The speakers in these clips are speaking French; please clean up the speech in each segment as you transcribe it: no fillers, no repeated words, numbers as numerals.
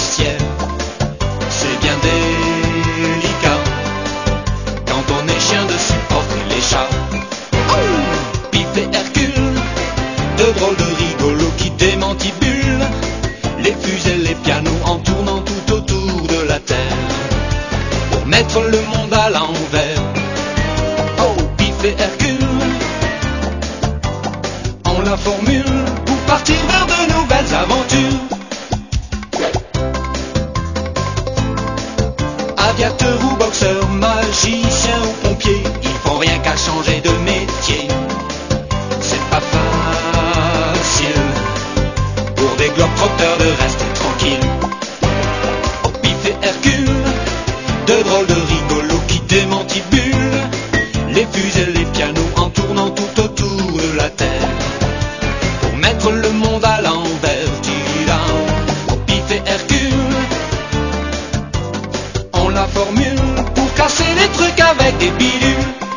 ciel. C'est bien délicat quand on est chien de supporter les chats. Pif et Hercule, deux drôles de rigolos qui démantibulent les fusées, les pianos en tournant tout autour de la terre pour mettre le monde à l'envers. Pif et Hercule ont la formule pour partir vers de nouvelles aventures. Aviateur ou boxeur, magicien ou pompier, ils font rien qu'à changer de métier. C'est pas facile pour des globetrotters de rester tranquille. Pif et Hercule, deux drôles de rigolos qui démantibulent les fusées, les pianos en tournant tout autour de la terre pour mettre le monde à l'envers. Pif et Hercule ont la formule pour casser les trucs avec des bidules.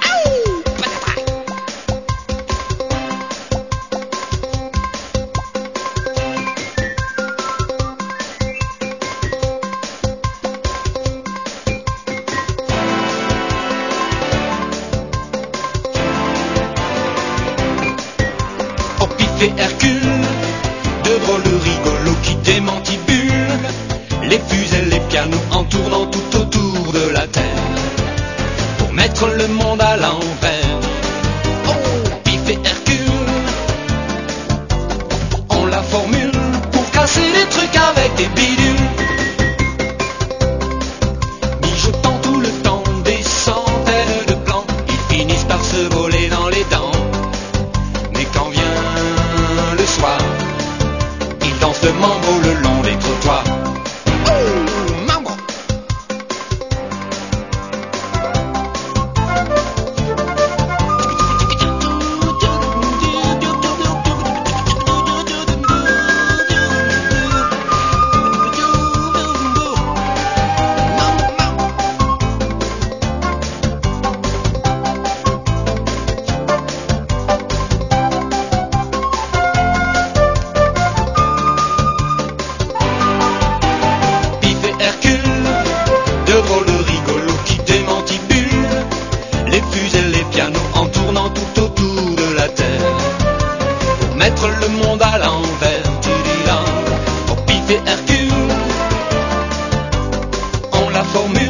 Pif et Hercule, deux drôles de rigolos qui démantibulent les fusées, les pianos en tournant tout autour de la terre pour mettre le monde à l'envers. Pif et Hercule ont la formule pour casser les trucs avec des bidules. Mijotant tout le temps des centaines de plans, ils finissent par se voler dans les dents. Mais quand vient le soir, ils dansent le mambo le long des trottoirs. Mambo! Pif et Hercule, deux drôles de rigolos qui démantibulent les fusées, les pianos en tournant tout autour de la terre pour mettre le monde à l'envers. Pif et Hercule ont la formule